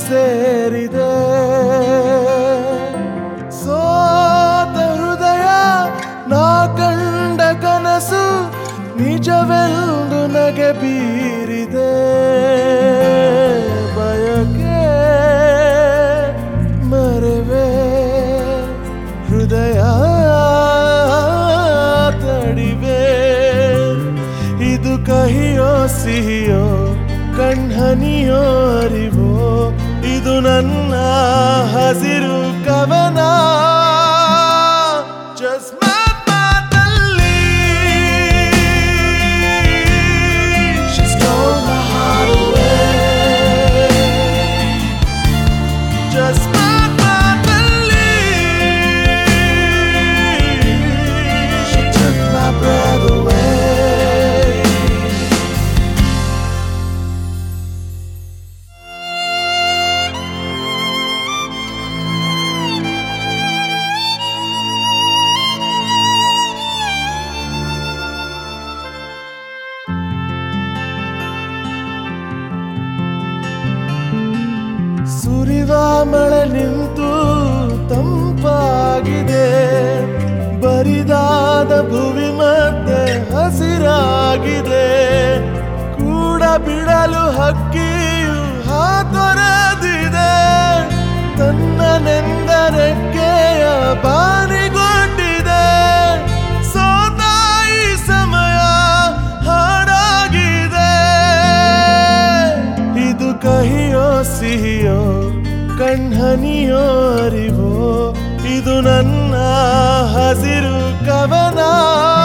ಸೇರಿದೆ ಸೋತ ಹೃದಯ ನಾ ಕಂಡ ಕನಸು ನಿಜವೆಂದು ನಗೆ ಬೀರಿದೆ ಬಯಕೆ ಮರೆವೆ ಹೃದಯ ತಡಿವೆ ಇದು ಕಹಿಯೋ ಸಿಹಿಯೋ ಕಣ್ಹನಿಯೋ ಅರಿವೋ ಇದು ನನ್ನ ಹಸಿರು ಕವನ Just ಮಾತಲ್ಲಿ She stole my heart away Just ಮಾತಲ್ಲಿ She took my breath away ಸುರಿವ ಮಳೆ ನಿಂತು ತಂಪಾಗಿದೆ ಬರಿದಾದ ಭುವಿ ಮತ್ತೆ ಹಸಿರಾಗಿದೆ ಕೂಡ ಬಿಡಲು ಹಕ್ಕಿಯು ಹಾತೊರೆದಿದೆ ತನ್ನ ನೆಂದರೆಕ್ಕೆಯ ಬಾನಿಗೊಡ್ಡಿದೆ ಸೋತಾಯಿ ಸಮಯ ಹಾಡಾಗಿದೆ ಇದು ಕಹಿಯೋ ಸಿಹಿಯೋ ಕಣ್ಹನಿಯೋ ಅರಿವೋ ಇದು ನನ್ನ ಹಸಿರು ಕವನ